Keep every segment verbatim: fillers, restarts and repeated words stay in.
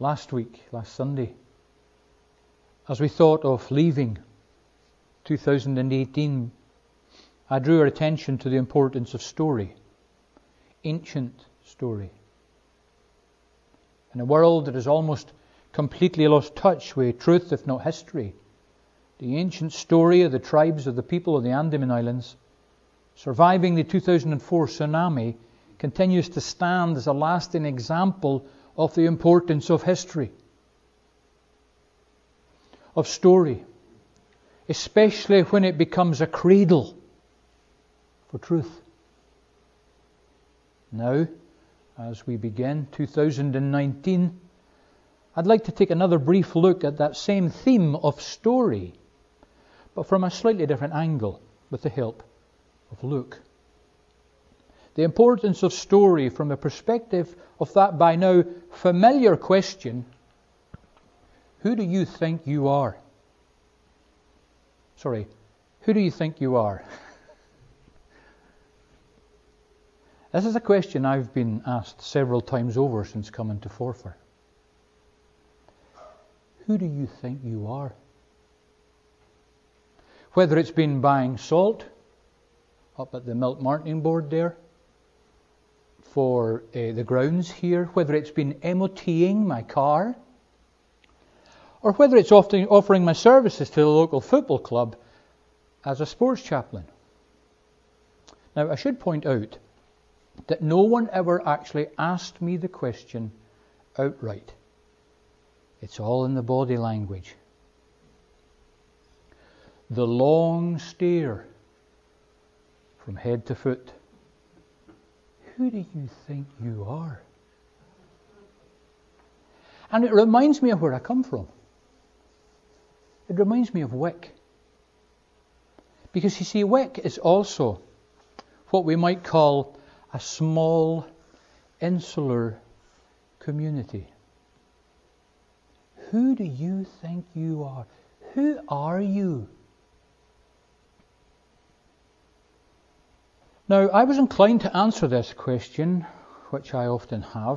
last week, last Sunday, as we thought of leaving two thousand eighteen, I drew our attention to the importance of story, ancient story. In a world that has almost completely lost touch with truth, if not history, the ancient story of the tribes of the people of the Andaman Islands, surviving the two thousand four tsunami, continues to stand as a lasting example of the importance of history, of story, especially when it becomes a cradle for truth. Now, as we begin two thousand nineteen, I'd like to take another brief look at that same theme of story, but from a slightly different angle, with the help of Luke. The importance of story from the perspective of that by now familiar question, who do you think you are? Sorry, who do you think you are? This is a question I've been asked several times over since coming to Forfar. Who do you think you are? Whether it's been buying salt up at the milk marketing board there for uh, the grounds here, whether it's been MOTing my car, or whether it's often offering my services to the local football club as a sports chaplain. Now, I should point out that no one ever actually asked me the question outright. It's all in the body language. The long stare from head to foot. Who do you think you are? And it reminds me of where I come from. It reminds me of Wick. Because you see, Wick is also what we might call a small, insular community. Who do you think you are? Who are you? Now, I was inclined to answer this question, which I often have.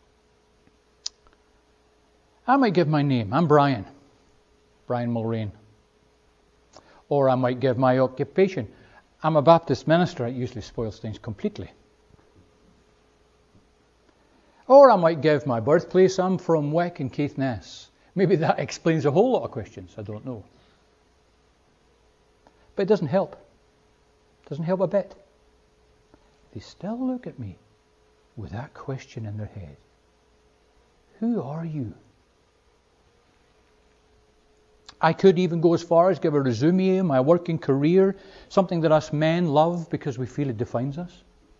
I might give my name. I'm Brian. Brian Mulrain. Or I might give my occupation. I'm a Baptist minister. It usually spoils things completely. Or I might give my birthplace. I'm from Wick in Caithness. Maybe that explains a whole lot of questions. I don't know. But it doesn't help. It doesn't help a bit. They still look at me with that question in their head. Who are you? I could even go as far as give a resume of my working career, something that us men love because we feel it defines us.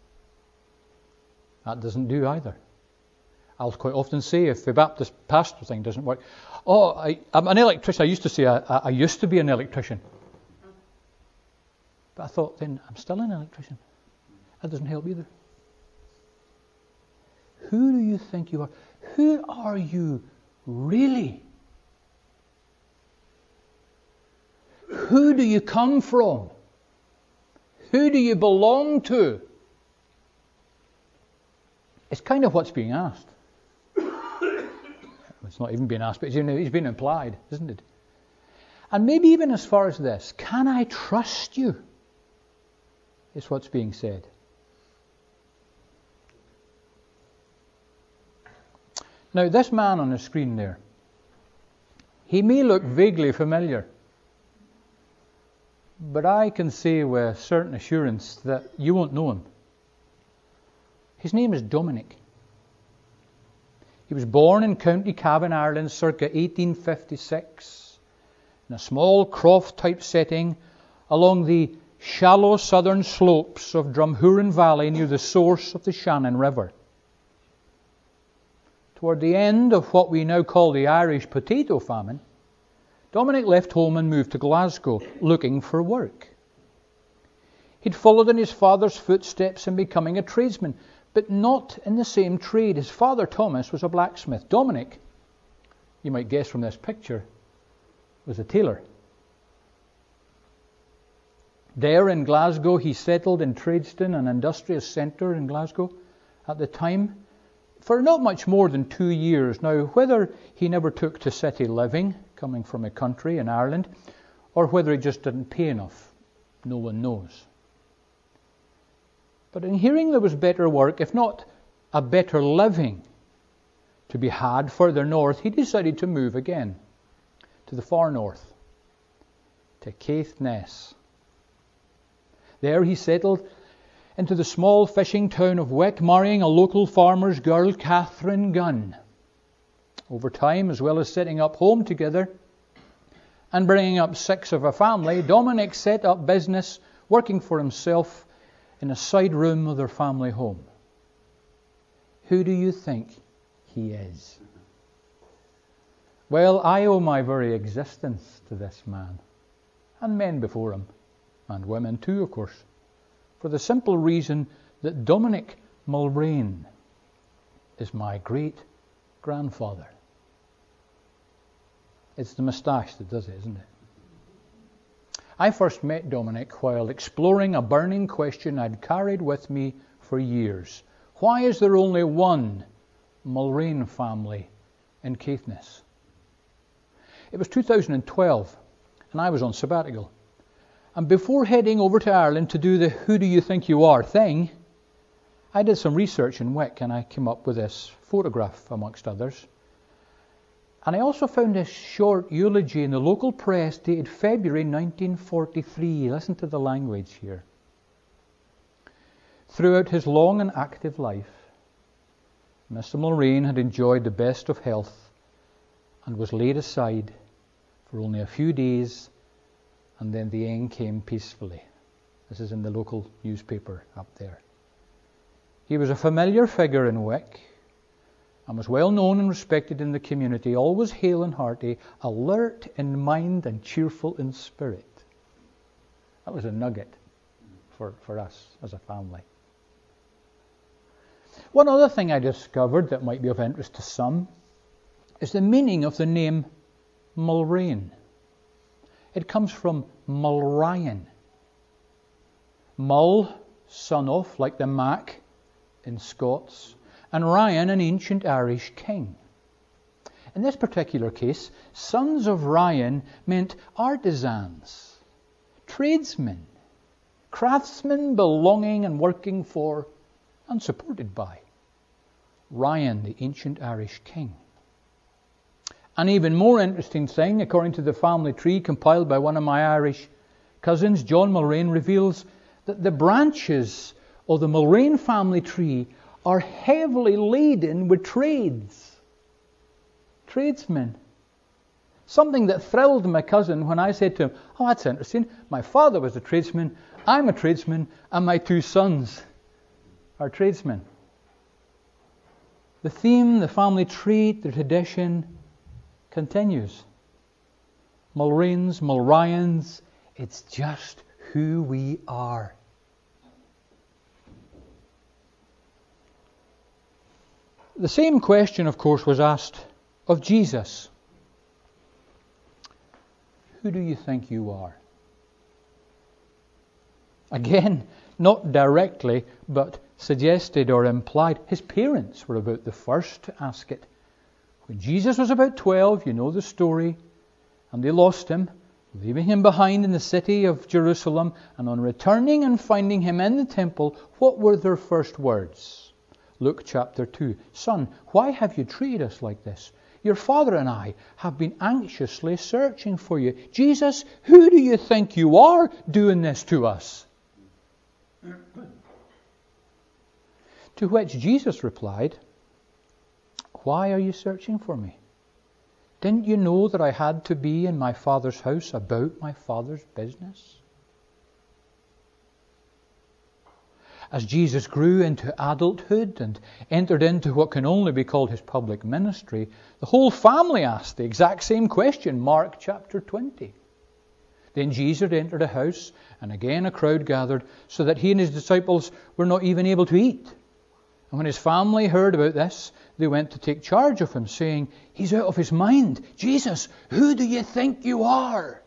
That doesn't do either. I'll quite often say, if the Baptist pastor thing doesn't work, oh, I, I'm an electrician. I used to say I, I used to be an electrician. But I thought then, I'm still an electrician. That doesn't help either. Who do you think you are? Who are you really? Who do you come from? Who do you belong to? It's kind of what's being asked. It's not even being asked, but it's been implied, isn't it? And maybe even as far as this, can I trust you? Is what's being said. Now, this man on the screen there, he may look vaguely familiar, but I can say with certain assurance that you won't know him. His name is Dominic. He was born in County Cavan, Ireland, circa eighteen fifty-six, in a small croft-type setting along the shallow southern slopes of Drumhuron Valley near the source of the Shannon River. Toward the end of what we now call the Irish potato famine, Dominic left home and moved to Glasgow looking for work. He'd followed in his father's footsteps in becoming a tradesman, but not in the same trade. His father, Thomas, was a blacksmith. Dominic, you might guess from this picture, was a tailor. There in Glasgow, he settled in Tradeston, an industrious centre in Glasgow. At the time, for not much more than two years. Now, whether he never took to city living, coming from a country in Ireland, or whether he just didn't pay enough, no one knows. But in hearing there was better work, if not a better living, to be had further north, he decided to move again to the far north, to Caithness. There he settled into the small fishing town of Wick, marrying a local farmer's girl, Catherine Gunn. Over time, as well as setting up home together and bringing up six of a family, Dominic set up business, working for himself in a side room of their family home. Who do you think he is? Well, I owe my very existence to this man, and men before him, and women too, of course, for the simple reason that Dominic Mulrain is my great-grandfather. It's the moustache that does it, isn't it? I first met Dominic while exploring a burning question I'd carried with me for years. Why is there only one Mulrain family in Caithness? It was two thousand twelve, and I was on sabbatical. And before heading over to Ireland to do the who do you think you are thing, I did some research in Wick, and I came up with this photograph, amongst others. And I also found this short eulogy in the local press dated February nineteen forty-three. Listen to the language here. Throughout his long and active life, Mister Mulrain had enjoyed the best of health and was laid aside for only a few days, and then the end came peacefully. This is in the local newspaper up there. He was a familiar figure in Wick and was well known and respected in the community, always hale and hearty, alert in mind and cheerful in spirit. That was a nugget for, for us as a family. One other thing I discovered that might be of interest to some is the meaning of the name Mulrain. It comes from Mulryan. Mull, son of, like the Mac in Scots, and Ryan, an ancient Irish king. In this particular case, sons of Ryan meant artisans, tradesmen, craftsmen belonging and working for and supported by Ryan, the ancient Irish king. An even more interesting thing, according to the family tree compiled by one of my Irish cousins, John Mulrain, reveals that the branches of the Mulrain family tree are heavily laden with trades. Tradesmen. Something that thrilled my cousin when I said to him, oh, that's interesting. My father was a tradesman, I'm a tradesman, and my two sons are tradesmen. The theme, the family tree, the tradition continues. Mulrains, Mulryans, it's just who we are. The same question, of course, was asked of Jesus. Who do you think you are? Again, not directly, but suggested or implied. His parents were about the first to ask it. When Jesus was about twelve, you know the story, and they lost him, leaving him behind in the city of Jerusalem, and on returning and finding him in the temple, what were their first words? Luke chapter two. Son, why have you treated us like this? Your father and I have been anxiously searching for you. Jesus, who do you think you are doing this to us? To which Jesus replied, why are you searching for me? Didn't you know that I had to be in my Father's house about my Father's business? As Jesus grew into adulthood and entered into what can only be called his public ministry, the whole family asked the exact same question, Mark chapter twenty. Then Jesus entered a house, and again a crowd gathered, so that he and his disciples were not even able to eat. And when his family heard about this, they went to take charge of him, saying, he's out of his mind. Jesus, who do you think you are?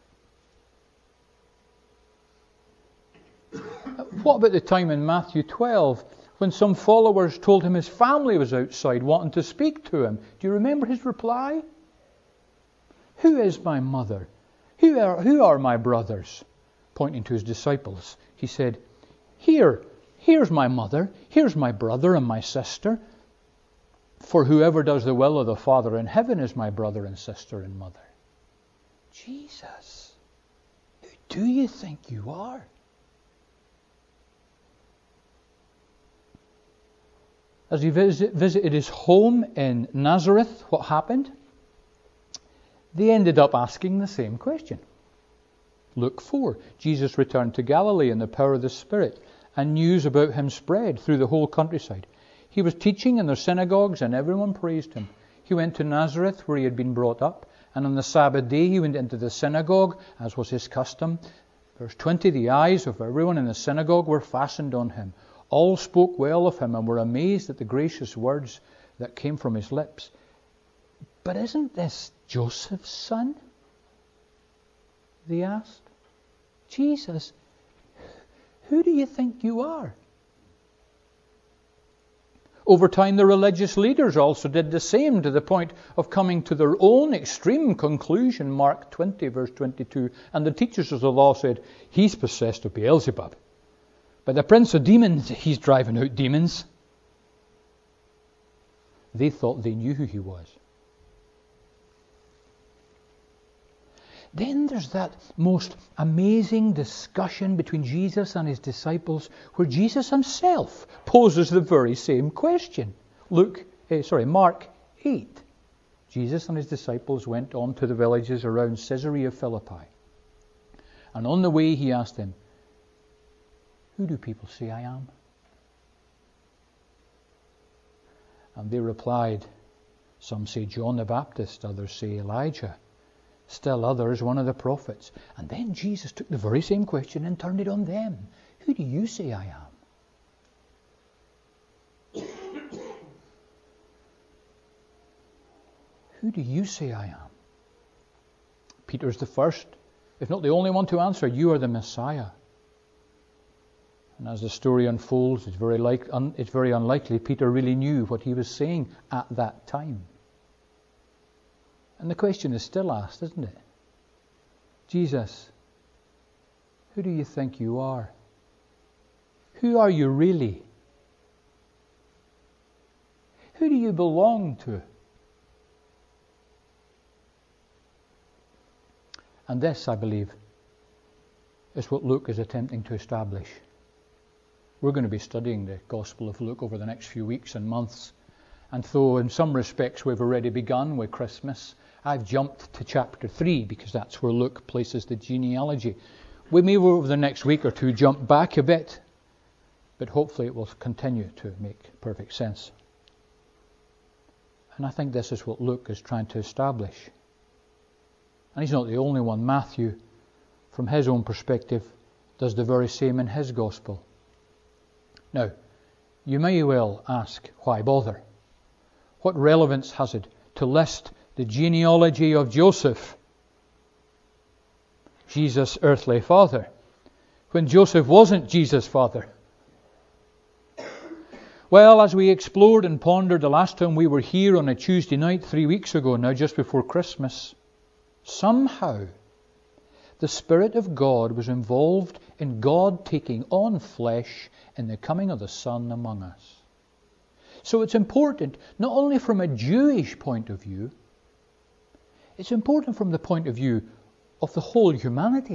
What about the time in Matthew twelve when some followers told him his family was outside wanting to speak to him. Do you remember his reply? Who is my mother? Who are, who are my brothers? Pointing to his disciples. He said, Here, here's my mother, here's my brother and my sister. For whoever does the will of the Father in heaven is my brother and sister and mother. Jesus, who do you think you are? As he visit, visited his home in Nazareth, what happened? They ended up asking the same question. Luke four, Jesus returned to Galilee in the power of the Spirit, and news about him spread through the whole countryside. He was teaching in their synagogues, and everyone praised him. He went to Nazareth, where he had been brought up, and on the Sabbath day he went into the synagogue, as was his custom. Verse twenty, the eyes of everyone in the synagogue were fastened on him. All spoke well of him and were amazed at the gracious words that came from his lips. But isn't this Joseph's son? They asked. Jesus, who do you think you are? Over time, the religious leaders also did the same, to the point of coming to their own extreme conclusion. Mark twenty, verse twenty-two. And the teachers of the law said, He's possessed of Beelzebub. By the prince of demons, he's driving out demons. They thought they knew who he was. Then there's that most amazing discussion between Jesus and his disciples, where Jesus himself poses the very same question. Luke, eh, sorry, Mark eight. Jesus and his disciples went on to the villages around Caesarea Philippi. And on the way he asked them, Who do people say I am? And they replied, Some say John the Baptist, others say Elijah, still others one of the prophets. And then Jesus took the very same question and turned it on them. Who do you say I am? Who do you say I am? Peter's the first, if not the only one to answer, You are the Messiah. And as the story unfolds, it's very, like, un, it's very unlikely Peter really knew what he was saying at that time. And the question is still asked, isn't it? Jesus, who do you think you are? Who are you really? Who do you belong to? And this, I believe, is what Luke is attempting to establish. We're going to be studying the Gospel of Luke over the next few weeks and months. And though in some respects we've already begun with Christmas, I've jumped to chapter three because that's where Luke places the genealogy. We may over the next week or two jump back a bit, but hopefully it will continue to make perfect sense. And I think this is what Luke is trying to establish. And he's not the only one. Matthew, from his own perspective, does the very same in his Gospel. Now, you may well ask, why bother? What relevance has it to list the genealogy of Joseph, Jesus' earthly father, when Joseph wasn't Jesus' father? Well, as we explored and pondered the last time we were here on a Tuesday night, three weeks ago now, just before Christmas, somehow the Spirit of God was involved in God taking on flesh in the coming of the Son among us. So it's important, not only from a Jewish point of view, it's important from the point of view of the whole humanity.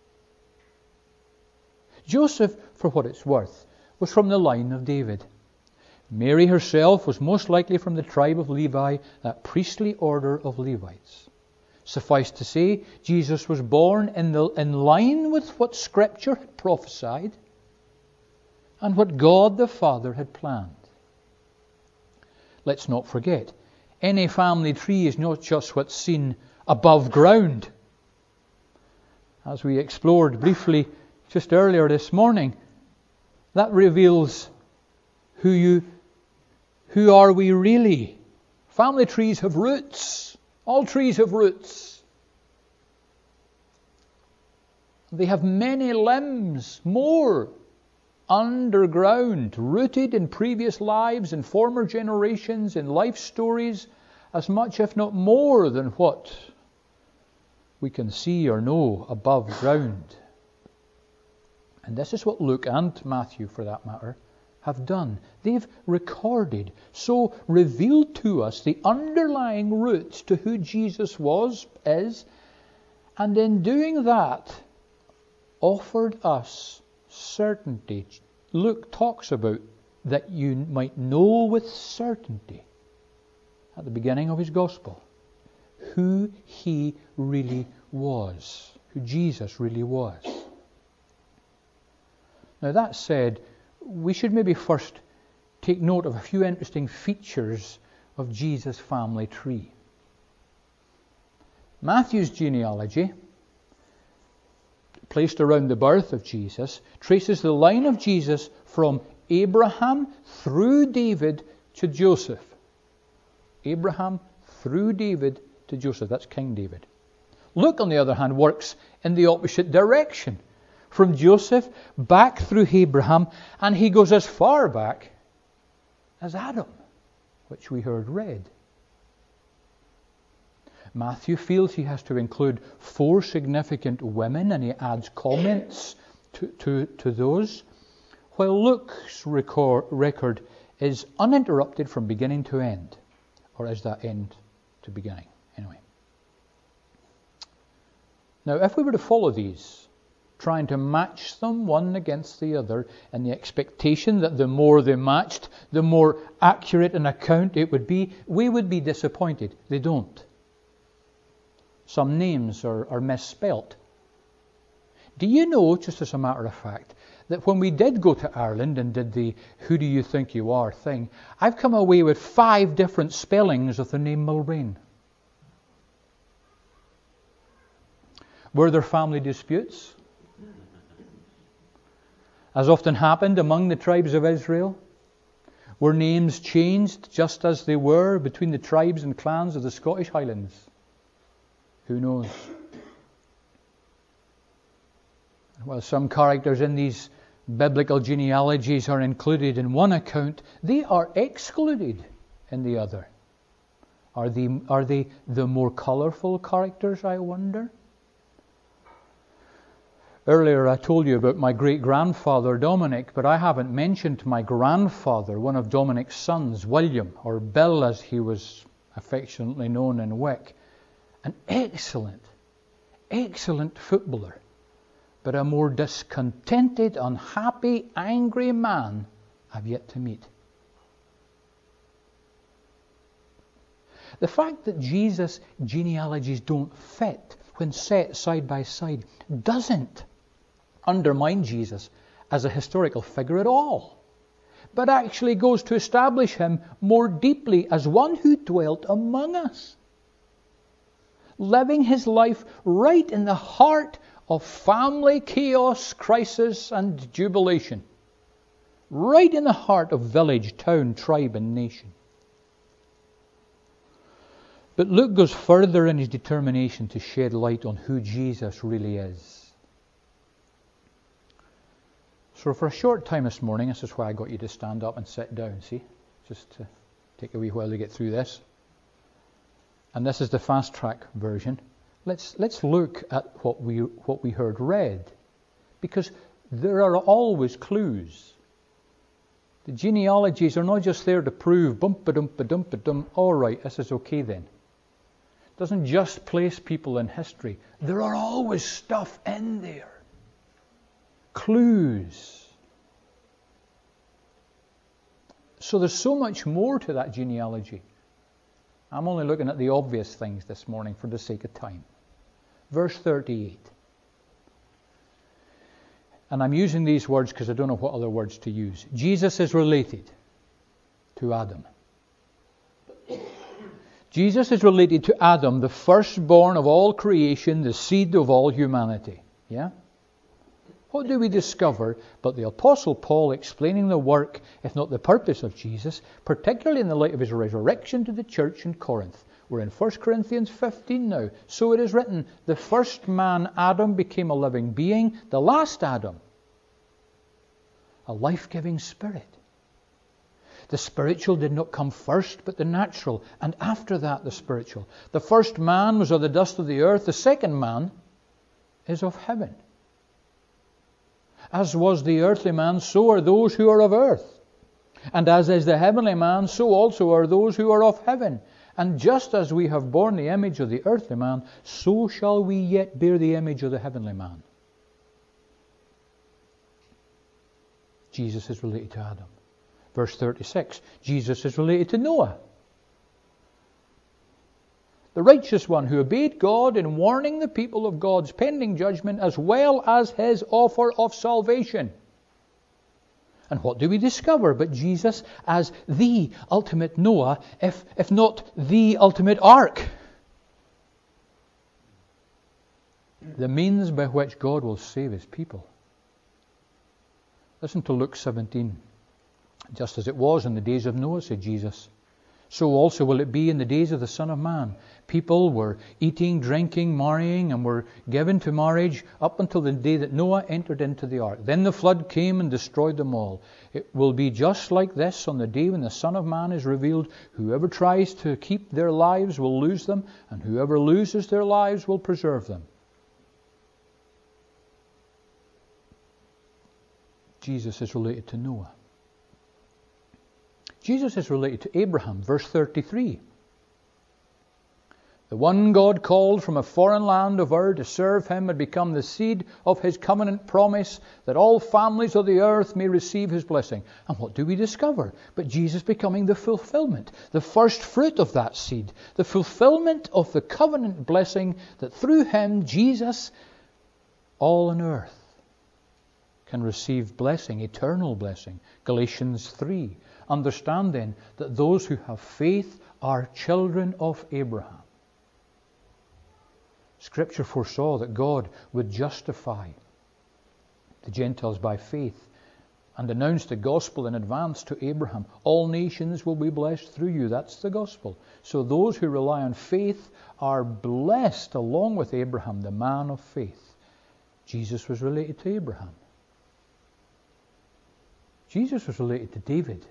Joseph, for what it's worth, was from the line of David. Mary herself was most likely from the tribe of Levi, that priestly order of Levites. Suffice to say, Jesus was born in, the, in line with what Scripture had prophesied and what God the Father had planned. Let's not forget, any family tree is not just what's seen above ground. As we explored briefly just earlier this morning, that reveals who you, who are we really. Family trees have roots. All trees have roots. They have many limbs, more, underground, rooted in previous lives, in former generations, in life stories, as much, if not more, than what we can see or know above ground. And this is what Luke and Matthew, for that matter, have done. They've recorded, so revealed to us the underlying roots to who Jesus was, is, and in doing that, offered us certainty. Luke talks about that you might know with certainty at the beginning of his gospel who he really was, who Jesus really was. Now that said, we should maybe first take note of a few interesting features of Jesus' family tree. Matthew's genealogy, placed around the birth of Jesus, traces the line of Jesus from Abraham through David to Joseph. Abraham through David to Joseph. That's King David. Luke, on the other hand, works in the opposite direction. From Joseph back through Abraham, and he goes as far back as Adam, which we heard read. Matthew feels he has to include four significant women, and he adds comments to, to, to those, while Luke's record, record is uninterrupted from beginning to end. Or is that end to beginning? Anyway. Now, if we were to follow these, trying to match them one against the other, in the expectation that the more they matched, the more accurate an account it would be, we would be disappointed. They don't. Some names are, are misspelt. Do you know, just as a matter of fact, that when we did go to Ireland and did the who do you think you are thing, I've come away with five different spellings of the name Mulrain. Were there family disputes? As often happened among the tribes of Israel? Were names changed just as they were between the tribes and clans of the Scottish Highlands? Who knows? While some characters in these biblical genealogies are included in one account, they are excluded in the other. Are they, are they the more colourful characters, I wonder? Earlier I told you about my great-grandfather Dominic, but I haven't mentioned my grandfather, one of Dominic's sons, William, or Bill as he was affectionately known in Wick. An excellent, excellent footballer, but a more discontented, unhappy, angry man I've yet to meet. The fact that Jesus' genealogies don't fit when set side by side doesn't undermine Jesus as a historical figure at all, but actually goes to establish him more deeply as one who dwelt among us, living his life right in the heart of family chaos, crisis, and jubilation, right in the heart of village, town, tribe, and nation. But Luke goes further in his determination to shed light on who Jesus really is. So for a short time this morning, this is why I got you to stand up and sit down, see? Just to take a wee while to get through this. And this is the fast track version. Let's let's look at what we what we heard read, because there are always clues. The genealogies are not just there to prove bump-a-dump-a-dump-a-dum. All right, this is okay then. It doesn't just place people in history. There are always stuff in there. Clues. So there's so much more to that genealogy. I'm only looking at the obvious things this morning for the sake of time. Verse thirty-eight. And I'm using these words because I don't know what other words to use. Jesus is related to Adam. Jesus is related to Adam, the firstborn of all creation, the seed of all humanity. Yeah? What do we discover but the Apostle Paul explaining the work, if not the purpose of Jesus, particularly in the light of his resurrection to the church in Corinth. We're in First Corinthians fifteen now. So it is written, the first man, Adam, became a living being. The last Adam, a life-giving spirit. The spiritual did not come first, but the natural, and after that the spiritual. The first man was of the dust of the earth, the second man is of heaven. As was the earthly man, so are those who are of earth. And as is the heavenly man, so also are those who are of heaven. And just as we have borne the image of the earthly man, so shall we yet bear the image of the heavenly man. Jesus is related to Adam. Verse thirty-six, Jesus is related to Noah, the righteous one who obeyed God in warning the people of God's pending judgment, as well as his offer of salvation. And what do we discover but Jesus as the ultimate Noah, if, if not the ultimate ark? The means by which God will save his people. Listen to Luke seventeen. Just as it was in the days of Noah, said Jesus, so also will it be in the days of the Son of Man. People were eating, drinking, marrying, and were given to marriage up until the day that Noah entered into the ark. Then the flood came and destroyed them all. It will be just like this on the day when the Son of Man is revealed. Whoever tries to keep their lives will lose them, and whoever loses their lives will preserve them. Jesus is related to Noah. Jesus is related to Abraham, verse thirty-three. The one God called from a foreign land of Ur to serve him had become the seed of his covenant promise, that all families of the earth may receive his blessing. And what do we discover? But Jesus becoming the fulfillment, the first fruit of that seed, the fulfillment of the covenant blessing, that through him, Jesus, all on earth can receive blessing, eternal blessing. Galatians three. Understand then that those who have faith are children of Abraham. Scripture foresaw that God would justify the Gentiles by faith and announced the gospel in advance to Abraham. All nations will be blessed through you. That's the gospel. So those who rely on faith are blessed along with Abraham, the man of faith. Jesus was related to Abraham. Jesus was related to David.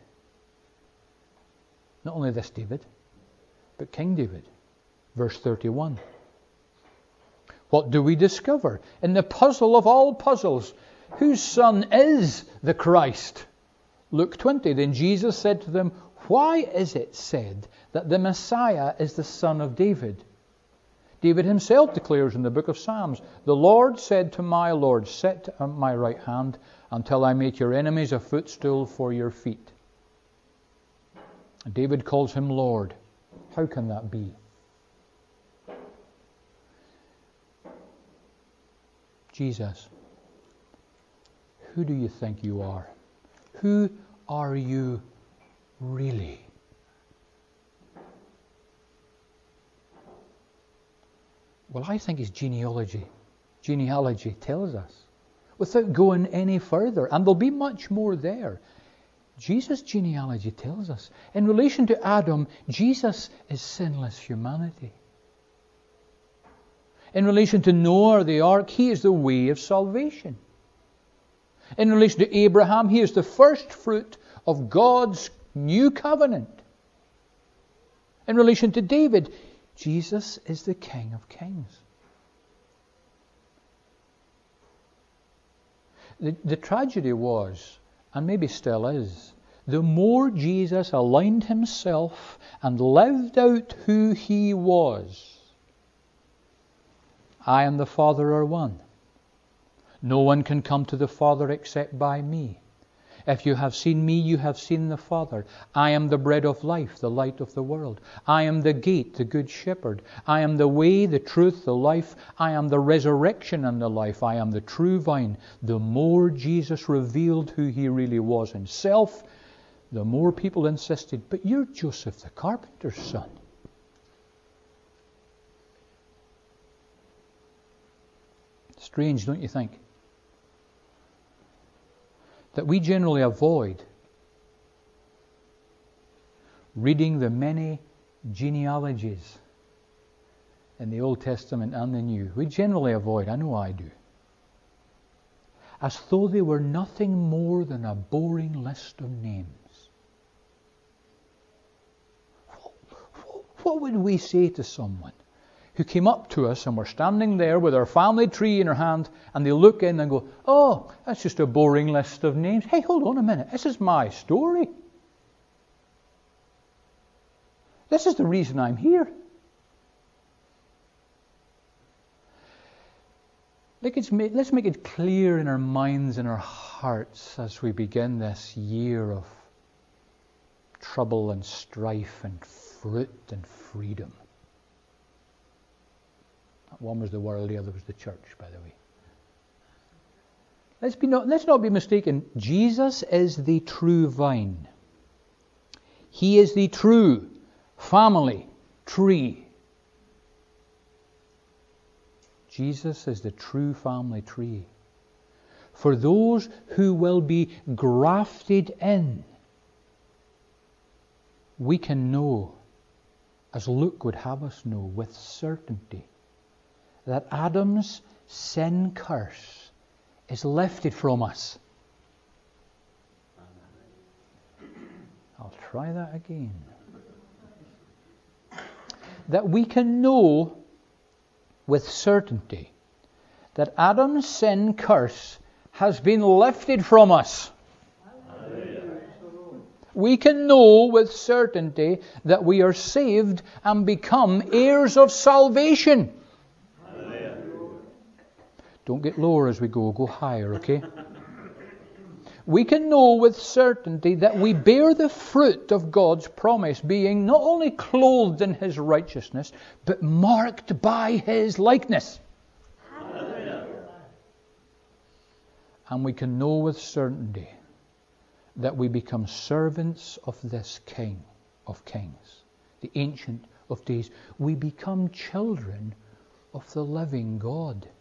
Not only this David, but King David. Verse thirty-one. What do we discover in the puzzle of all puzzles? Whose son is the Christ? Luke twenty. Then Jesus said to them, why is it said that the Messiah is the son of David? David himself declares in the book of Psalms, the Lord said to my Lord, sit at my right hand until I make your enemies a footstool for your feet. And David calls him Lord. How can that be? Jesus, who do you think you are? Who are you really? Well, I think his genealogy, genealogy tells us, without going any further, and there'll be much more there. Jesus' genealogy tells us, in relation to Adam, Jesus is sinless humanity. In relation to Noah, the ark, he is the way of salvation. In relation to Abraham, he is the first fruit of God's new covenant. In relation to David, Jesus is the King of Kings. The, the tragedy was, and maybe still is, the more Jesus aligned himself and lived out who he was. I and the Father are one. No one can come to the Father except by me. If you have seen me, you have seen the Father. I am the bread of life, the light of the world. I am the gate, the good shepherd. I am the way, the truth, the life. I am the resurrection and the life. I am the true vine. The more Jesus revealed who he really was himself, the more people insisted, but you're Joseph the carpenter's son. Strange, don't you think? That we generally avoid reading the many genealogies in the Old Testament and the New. We generally avoid, I know I do. as though they were nothing more than a boring list of names. What would we say to someone who came up to us and we're standing there with our family tree in our hand, and they look in and go, oh, that's just a boring list of names. Hey, hold on a minute. This is my story. This is the reason I'm here. Let's make it clear in our minds and our hearts as we begin this year of trouble and strife and fruit and freedom. One was the world, the other was the church, by the way. Let's, be not, let's not be mistaken. Jesus is the true vine. He is the true family tree. Jesus is the true family tree. For those who will be grafted in, we can know, as Luke would have us know, with certainty, that Adam's sin curse is lifted from us. I'll try that again. That we can know with certainty that Adam's sin curse has been lifted from us. We can know with certainty that we are saved and become heirs of salvation. Don't get lower as we go, go higher, okay? We can know with certainty that we bear the fruit of God's promise, being not only clothed in His righteousness, but marked by His likeness. Hallelujah. And we can know with certainty that we become servants of this King of Kings, the Ancient of Days. We become children of the living God.